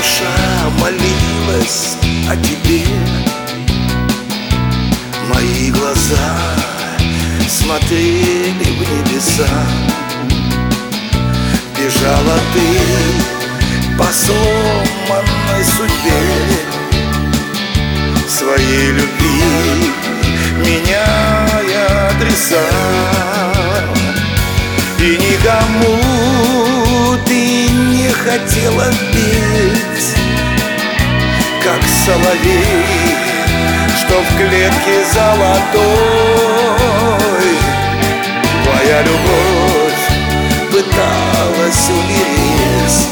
душа молилась о тебе, мои глаза смотрели в небеса. Бежала ты по сломанной судьбе своей любви, меняя адреса. И никому ты не хотела петь, как соловей, что в клетке золотой. Твоя любовь пыталась умереть,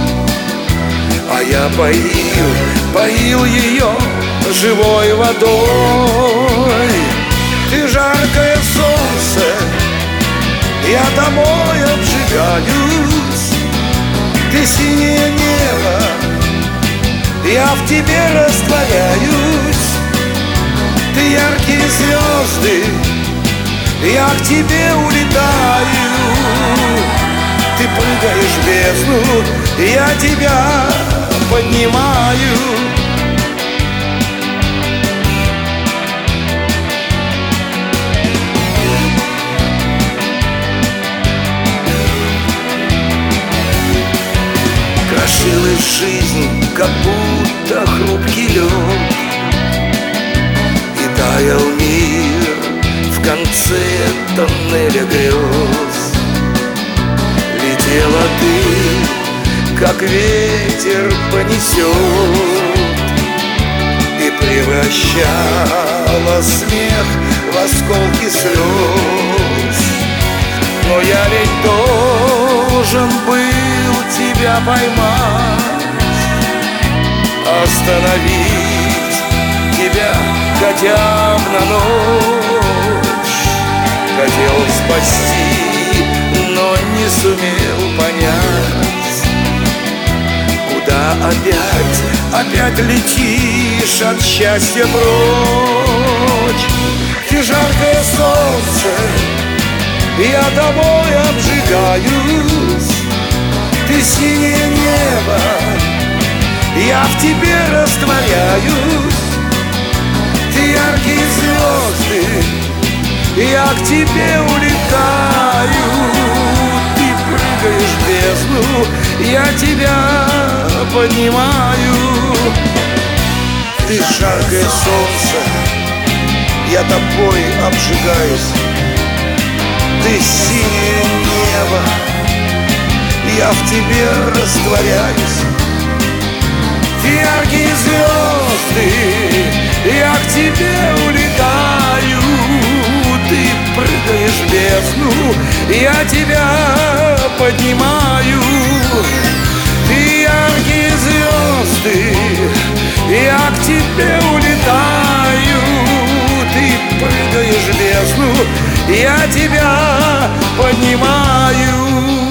а я поил ее живой водой. Ты жаркое солнце, я домой обжигаюсь. Ты синее небо, я в тебе растворяюсь. Ты яркие звезды, я к тебе улетаю. Ты прыгаешь в бездну, я тебя поднимаю. Крошилась жизнь, как будто хрупкий лед, и таял мир в конце тоннеля грез. Летела ты, как ветер понесет, и превращала смех в осколки слез. Но я ведь должен был тебя поймать, остановить тебя хотя бы на ночь. Хотел спасти, но не сумел понять, куда опять летишь от счастья прочь. Ты жаркое солнце, я домой обжигаюсь. Ты синее небо, я в тебе растворяюсь. Ты яркие звезды, я к тебе улетаю. Ты прыгаешь в бездну, я тебя поднимаю. Ты жаркое солнце, я тобой обжигаюсь. Ты синее небо, я в тебе растворяюсь. Ты яркие звезды, я к тебе улетаю. Ты прыгаешь в бездну, я тебя поднимаю. Ты яркие звезды, я к тебе улетаю. Ты прыгаешь в бездну, я тебя поднимаю.